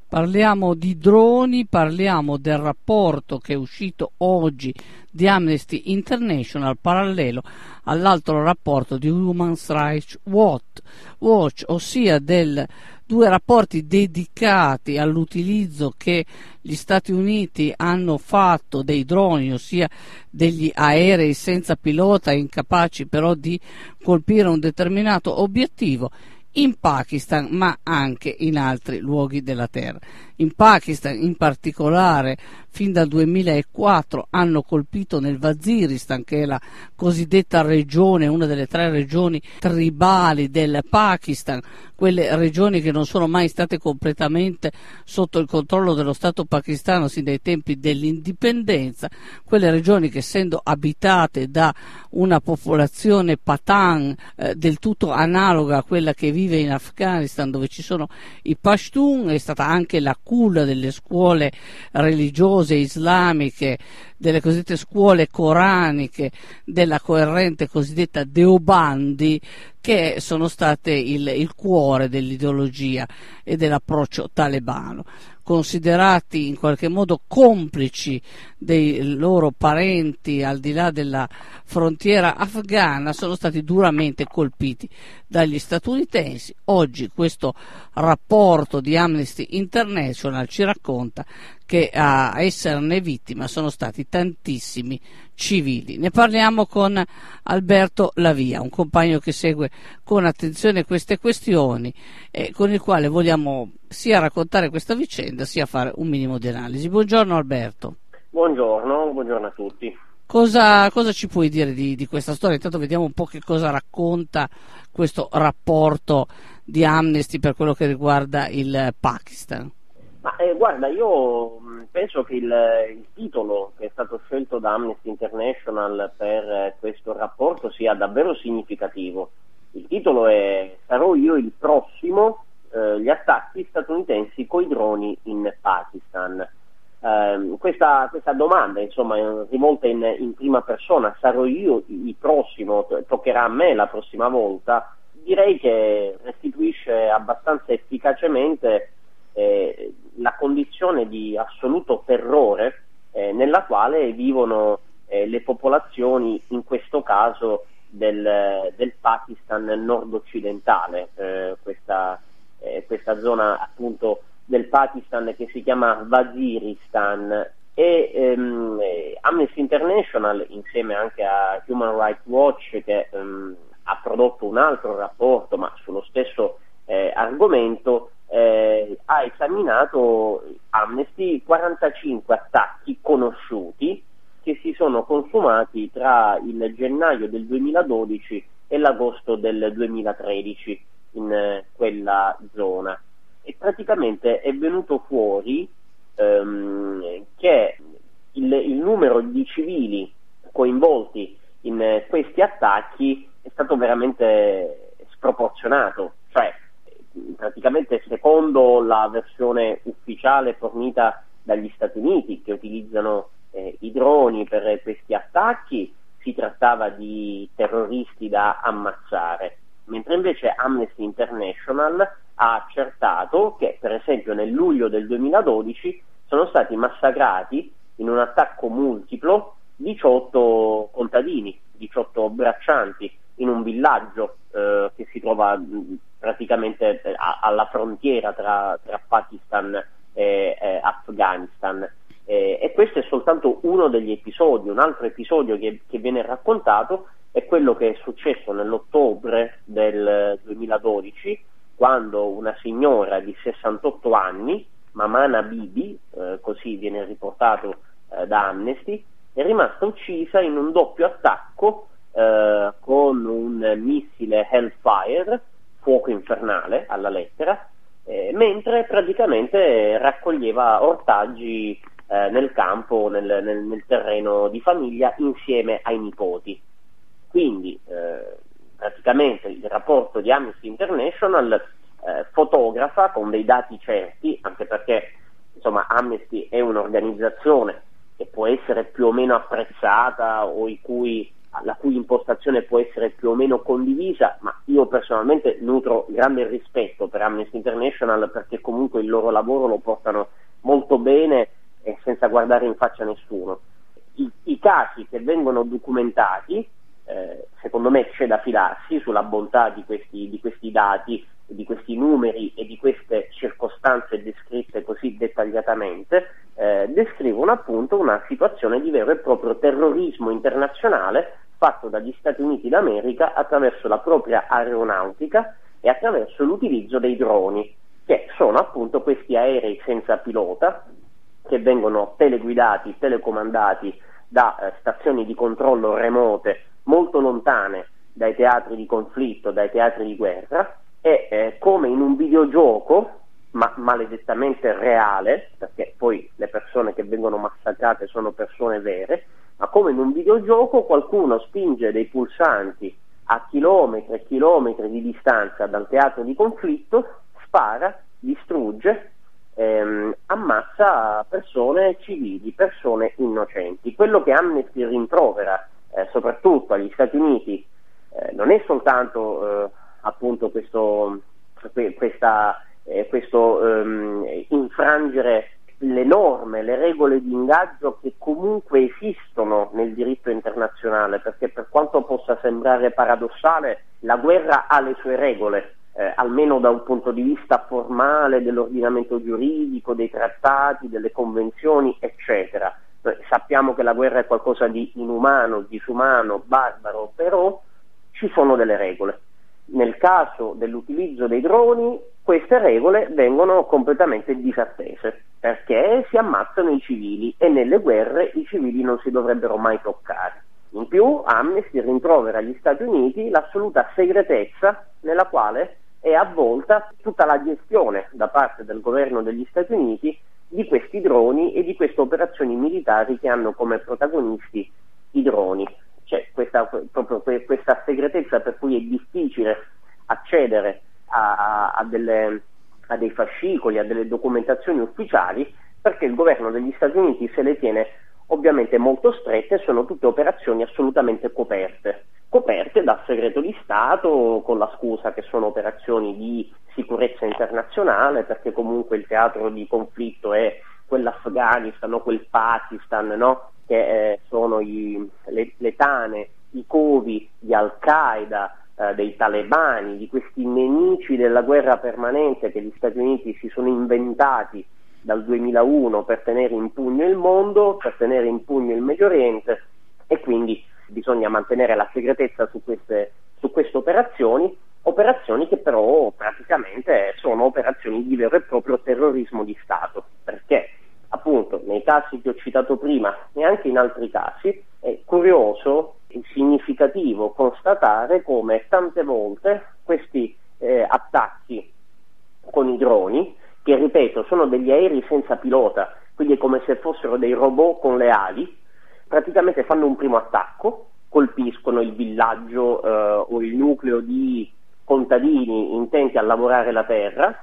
Parliamo di droni, parliamo del rapporto che è uscito oggi di Amnesty International parallelo all'altro rapporto di Human Rights Watch, ossia due rapporti dedicati all'utilizzo che gli Stati Uniti hanno fatto dei droni, ossia degli aerei senza pilota, incapaci però di colpire un determinato obiettivo, in Pakistan ma anche in altri luoghi della terra. In Pakistan in particolare fin dal 2004 hanno colpito nel Waziristan, che è la cosiddetta regione, una delle 3 regioni tribali del Pakistan, quelle regioni che non sono mai state completamente sotto il controllo dello Stato pakistano sin dai tempi dell'indipendenza, quelle regioni che, essendo abitate da una popolazione Pathan del tutto analoga a quella che vive in Afghanistan, dove ci sono i Pashtun, è stata anche la culla delle scuole religiose islamiche, delle cosiddette scuole coraniche, della coerente cosiddetta Deobandi, che sono state il cuore dell'ideologia e dell'approccio talebano, considerati in qualche modo complici dei loro parenti al di là della frontiera afghana. Sono stati duramente colpiti dagli statunitensi. Oggi questo rapporto di Amnesty International ci racconta che a esserne vittima sono stati tantissimi civili. Ne parliamo con Alberto Lavia, un compagno che segue con attenzione queste questioni e con il quale vogliamo sia raccontare questa vicenda sia fare un minimo di analisi. Buongiorno Alberto. Buongiorno a tutti. Cosa ci puoi dire di questa storia? Intanto vediamo un po' che cosa racconta questo rapporto di Amnesty per quello che riguarda il Pakistan. Guarda, io penso che il titolo che è stato scelto da Amnesty International per questo rapporto sia davvero significativo. Il titolo è "Sarò io il prossimo? Gli attacchi statunitensi coi droni in Pakistan". Questa domanda, insomma, rivolta in prima persona, sarò io il prossimo, toccherà a me la prossima volta, direi che restituisce abbastanza efficacemente la condizione di assoluto terrore nella quale vivono le popolazioni, in questo caso del Pakistan nord-occidentale, questa zona appunto del Pakistan che si chiama Waziristan, e Amnesty International, insieme anche a Human Rights Watch, che ha prodotto un altro rapporto ma sullo stesso argomento, ha esaminato Amnesty 45 attacchi conosciuti che si sono consumati tra il gennaio del 2012 e l'agosto del 2013 in quella zona, e praticamente è venuto fuori che il numero di civili coinvolti in questi attacchi è stato veramente sproporzionato, cioè praticamente secondo la versione ufficiale fornita dagli Stati Uniti, che utilizzano i droni per questi attacchi, si trattava di terroristi da ammazzare, mentre invece Amnesty International ha accertato che per esempio nel luglio del 2012 sono stati massacrati in un attacco multiplo 18 contadini, 18 braccianti in un villaggio che si trova praticamente alla frontiera tra Pakistan e Afghanistan. E questo è soltanto uno degli episodi. Un altro episodio che viene raccontato è quello che è successo nell'ottobre del 2012, quando una signora di 68 anni, Mamana Bibi, così viene riportato da Amnesty, è rimasta uccisa in un doppio attacco con un missile Hellfire, fuoco infernale alla lettera, mentre praticamente raccoglieva ortaggi nel campo, nel terreno di famiglia, insieme ai nipoti. Quindi praticamente il rapporto di Amnesty International fotografa con dei dati certi, anche perché insomma Amnesty è un'organizzazione che può essere più o meno apprezzata o i cui la cui impostazione può essere più o meno condivisa, ma io personalmente nutro grande rispetto per Amnesty International, perché comunque il loro lavoro lo portano molto bene e senza guardare in faccia nessuno. I casi che vengono documentati, secondo me c'è da fidarsi sulla bontà di questi dati, di questi numeri e di queste circostanze descritte così dettagliatamente, descrivono appunto una situazione di vero e proprio terrorismo internazionale fatto dagli Stati Uniti d'America attraverso la propria aeronautica e attraverso l'utilizzo dei droni, che sono appunto questi aerei senza pilota che vengono teleguidati, telecomandati da stazioni di controllo remote molto lontane dai teatri di conflitto, dai teatri di guerra, e come in un videogioco, ma maledettamente reale, perché poi le persone che vengono massacrate sono persone vere, ma come in un videogioco qualcuno spinge dei pulsanti a chilometri e chilometri di distanza dal teatro di conflitto, spara, distrugge, ammazza persone civili, persone innocenti. Quello che Amnesty rimprovera soprattutto agli Stati Uniti non è soltanto appunto questo infrangere le norme, le regole di ingaggio che comunque esistono nel diritto internazionale, perché per quanto possa sembrare paradossale, la guerra ha le sue regole, almeno da un punto di vista formale dell'ordinamento giuridico, dei trattati, delle convenzioni, eccetera. Noi sappiamo che la guerra è qualcosa di inumano, disumano, barbaro, però ci sono delle regole. Nel caso dell'utilizzo dei droni, queste regole vengono completamente disattese, perché si ammazzano i civili e nelle guerre i civili non si dovrebbero mai toccare. In più, Amnesty rimprovera agli Stati Uniti l'assoluta segretezza nella quale è avvolta tutta la gestione da parte del governo degli Stati Uniti di questi droni e di queste operazioni militari che hanno come protagonisti i droni. C'è proprio questa segretezza per cui è difficile accedere a dei fascicoli, a delle documentazioni ufficiali, perché il governo degli Stati Uniti se le tiene ovviamente molto strette, sono tutte operazioni assolutamente coperte dal segreto di Stato, con la scusa che sono operazioni di sicurezza internazionale, perché comunque il teatro di conflitto è quell'Afghanistan o quel Pakistan, no? Che sono le tane, i covi di Al-Qaeda, dei talebani, di questi nemici della guerra permanente che gli Stati Uniti si sono inventati dal 2001 per tenere in pugno il mondo, per tenere in pugno il Medio Oriente, e quindi bisogna mantenere la segretezza su queste operazioni che però praticamente sono operazioni di vero e proprio terrorismo di Stato, perché appunto nei casi che ho citato prima e anche in altri casi è curioso e significativo constatare come tante volte questi attacchi con i droni, che ripeto sono degli aerei senza pilota, quindi è come se fossero dei robot con le ali, praticamente fanno un primo attacco, colpiscono il villaggio o il nucleo di contadini intenti a lavorare la terra,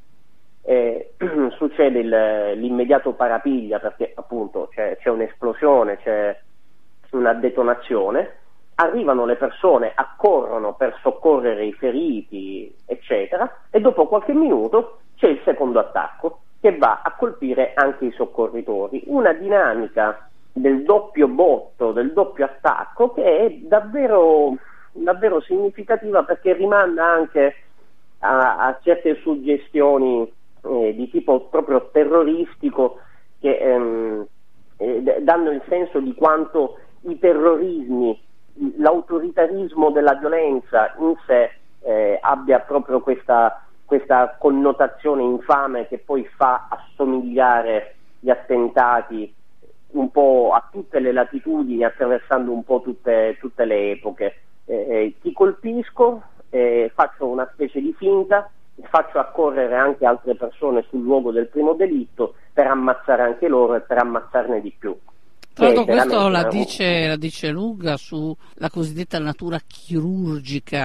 succede l'immediato parapiglia perché appunto c'è un'esplosione, c'è una detonazione, arrivano le persone, accorrono per soccorrere i feriti, eccetera, e dopo qualche minuto c'è il secondo attacco che va a colpire anche i soccorritori. Una dinamica del doppio botto, del doppio attacco, che è davvero, davvero significativa, perché rimanda anche a certe suggestioni di tipo proprio terroristico che danno il senso di quanto i terrorismi, l'autoritarismo della violenza in sé abbia proprio questa connotazione infame che poi fa assomigliare gli attentati un po' a tutte le latitudini, attraversando un po' tutte le epoche. Ti colpisco, faccio una specie di finta, faccio accorrere anche altre persone sul luogo del primo delitto per ammazzare anche loro e per ammazzarne di più. Tra l'altro questo la dice lunga sulla cosiddetta natura chirurgica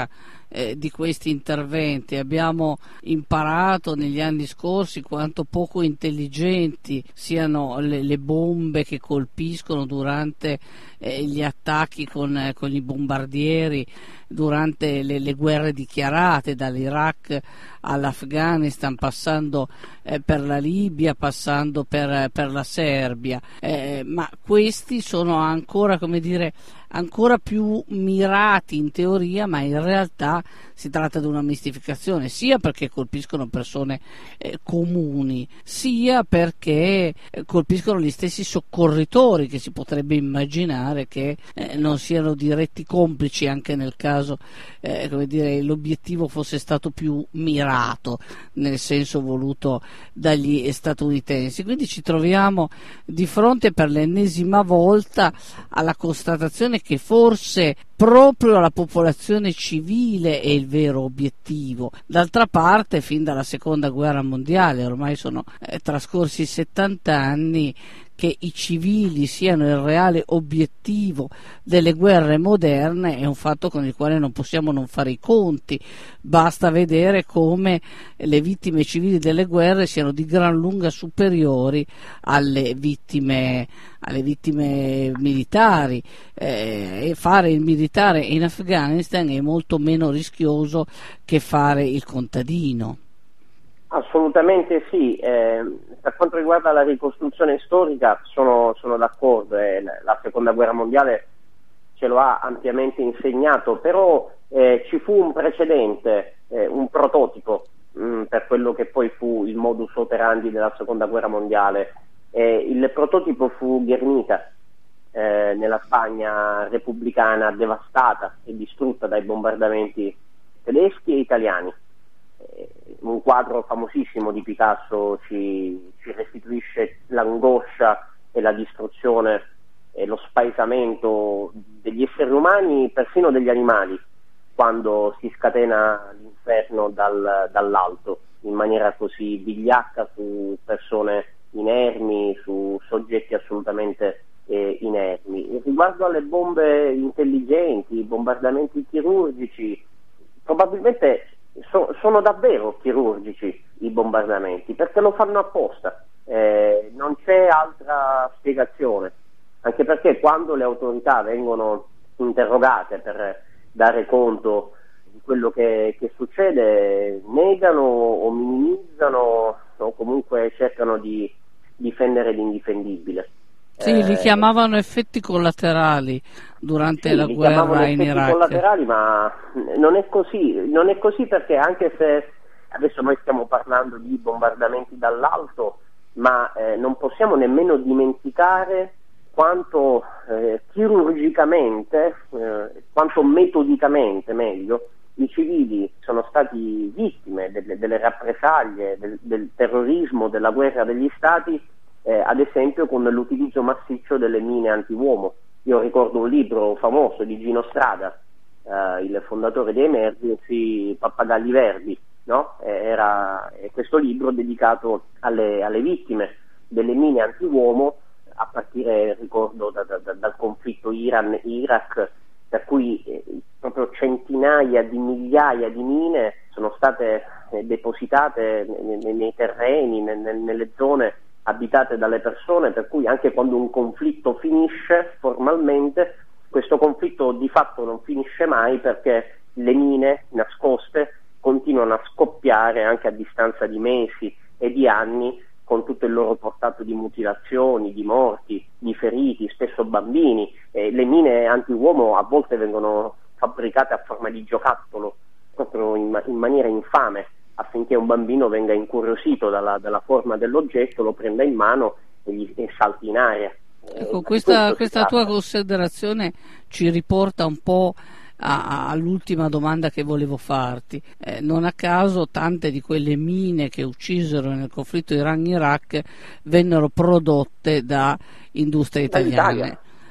di questi interventi. Abbiamo imparato negli anni scorsi quanto poco intelligenti siano le bombe che colpiscono durante gli attacchi con i bombardieri, durante le guerre dichiarate, dall'Iraq all'Afghanistan, passando per la Libia, passando per la Serbia, ma questi sono ancora, come dire, ancora più mirati in teoria, ma in realtà si tratta di una mistificazione, sia perché colpiscono persone comuni, sia perché colpiscono gli stessi soccorritori, che si potrebbe immaginare che non siano diretti complici anche nel caso come dire, l'obiettivo fosse stato più mirato nel senso voluto dagli statunitensi. Quindi ci troviamo di fronte per l'ennesima volta alla constatazione che forse proprio la popolazione civile è il vero obiettivo. D'altra parte, fin dalla seconda guerra mondiale, ormai sono trascorsi 70 anni, che i civili siano il reale obiettivo delle guerre moderne è un fatto con il quale non possiamo non fare i conti. Basta vedere come le vittime civili delle guerre siano di gran lunga superiori alle vittime militari, e fare il militare in Afghanistan è molto meno rischioso che fare il contadino. Assolutamente sì, per quanto riguarda la ricostruzione storica sono d'accordo, la seconda guerra mondiale ce lo ha ampiamente insegnato, però ci fu un precedente, un prototipo per quello che poi fu il modus operandi della seconda guerra mondiale. Il prototipo fu Guernica, nella Spagna repubblicana devastata e distrutta dai bombardamenti tedeschi e italiani. Un quadro famosissimo di Picasso ci restituisce l'angoscia e la distruzione e lo spaesamento degli esseri umani, persino degli animali, quando si scatena l'inferno dall'alto in maniera così vigliacca su persone inermi, su soggetti assolutamente inermi. Riguardo alle bombe intelligenti, i bombardamenti chirurgici, probabilmente sono davvero chirurgici i bombardamenti, perché lo fanno apposta, non c'è altra spiegazione, anche perché quando le autorità vengono interrogate per dare conto di quello che succede, negano o minimizzano o comunque cercano di difendere l'indifendibile. Sì, li chiamavano effetti collaterali durante la guerra in Iraq. Effetti collaterali, ma non è così perché anche se adesso noi stiamo parlando di bombardamenti dall'alto, ma non possiamo nemmeno dimenticare quanto chirurgicamente, quanto metodicamente meglio, i civili sono stati vittime delle rappresaglie, del terrorismo, della guerra degli stati, ad esempio con l'utilizzo massiccio delle mine antiuomo. Io ricordo un libro famoso di Gino Strada, il fondatore di Emergency, Pappagalli Verdi, no? Era questo libro dedicato alle vittime delle mine antiuomo, a partire, ricordo, dal conflitto Iran-Iraq, per cui proprio centinaia di migliaia di mine sono state depositate nei terreni, nelle zone abitate dalle persone, per cui anche quando un conflitto finisce formalmente, questo conflitto di fatto non finisce mai, perché le mine nascoste continuano a scoppiare anche a distanza di mesi e di anni, con tutto il loro portato di mutilazioni, di morti, di feriti, spesso bambini. Le mine antiuomo a volte vengono fabbricate a forma di giocattolo, proprio in maniera infame, affinché un bambino venga incuriosito dalla forma dell'oggetto, lo prenda in mano e salti in aria. Ecco, questa tua considerazione ci riporta un po' all'ultima domanda che volevo farti. Non a caso tante di quelle mine che uccisero nel conflitto Iran-Iraq vennero prodotte da industrie italiane.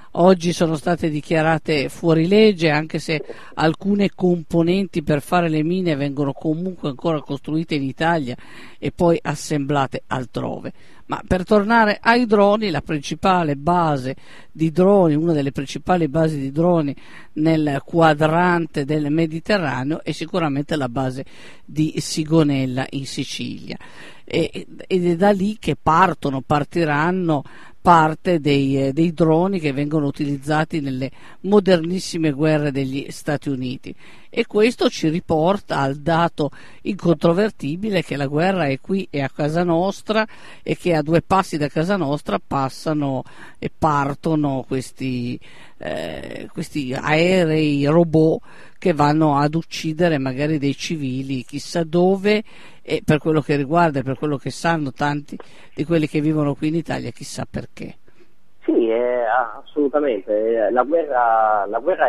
oggi sono state dichiarate fuori legge, anche se alcune componenti per fare le mine vengono comunque ancora costruite in Italia e poi assemblate altrove. Ma per tornare ai droni, la principale base di droni, una delle principali basi di droni nel quadrante del Mediterraneo è sicuramente la base di Sigonella in Sicilia, ed è da lì che partiranno parte dei droni che vengono utilizzati nelle modernissime guerre degli Stati Uniti, e questo ci riporta al dato incontrovertibile che la guerra è qui, è a casa nostra, e che a 2 passi da casa nostra passano e partono questi aerei robot che vanno ad uccidere magari dei civili chissà dove, e per quello che riguarda e per quello che sanno tanti di quelli che vivono qui in Italia, chissà perché. Sì, assolutamente. La guerra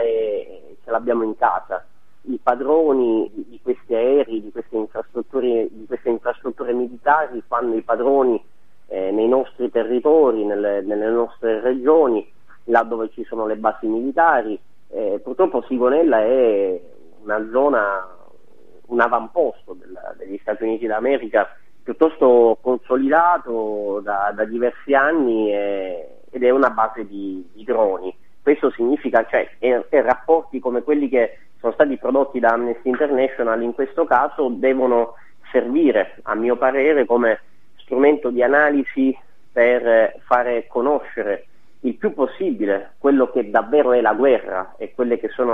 ce l'abbiamo in casa. I padroni di questi aerei, di queste infrastrutture militari fanno i padroni nei nostri territori, nelle nostre regioni, là dove ci sono le basi militari. Purtroppo Sigonella è una zona, un avamposto degli Stati Uniti d'America piuttosto consolidato da diversi anni, ed è una base di droni. Questo significa, e rapporti come quelli che sono stati prodotti da Amnesty International in questo caso devono servire, a mio parere, come strumento di analisi per fare conoscere il più possibile quello che davvero è la guerra e quelle che sono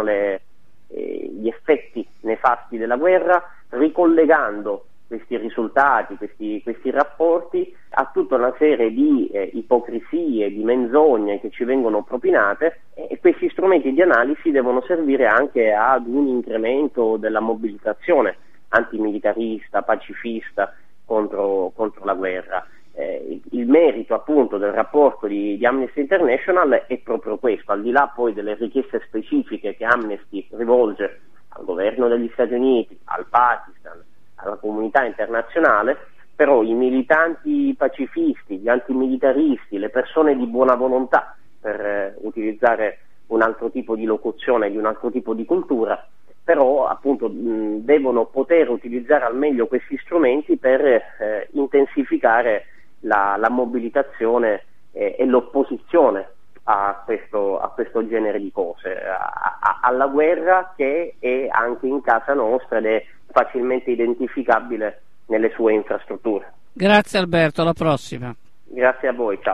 gli effetti nefasti della guerra, ricollegando questi risultati, questi rapporti a tutta una serie di ipocrisie, di menzogne che ci vengono propinate, e questi strumenti di analisi devono servire anche ad un incremento della mobilitazione antimilitarista, pacifista contro la guerra. Il merito appunto del rapporto di Amnesty International è proprio questo, al di là poi delle richieste specifiche che Amnesty rivolge al governo degli Stati Uniti, al Pakistan, alla comunità internazionale, però i militanti pacifisti, gli antimilitaristi, le persone di buona volontà, per utilizzare un altro tipo di locuzione, di un altro tipo di cultura, però appunto devono poter utilizzare al meglio questi strumenti per intensificare la mobilitazione e l'opposizione a questo genere di cose, alla guerra che è anche in casa nostra ed è facilmente identificabile nelle sue infrastrutture. Grazie Alberto, alla prossima. Grazie a voi, ciao.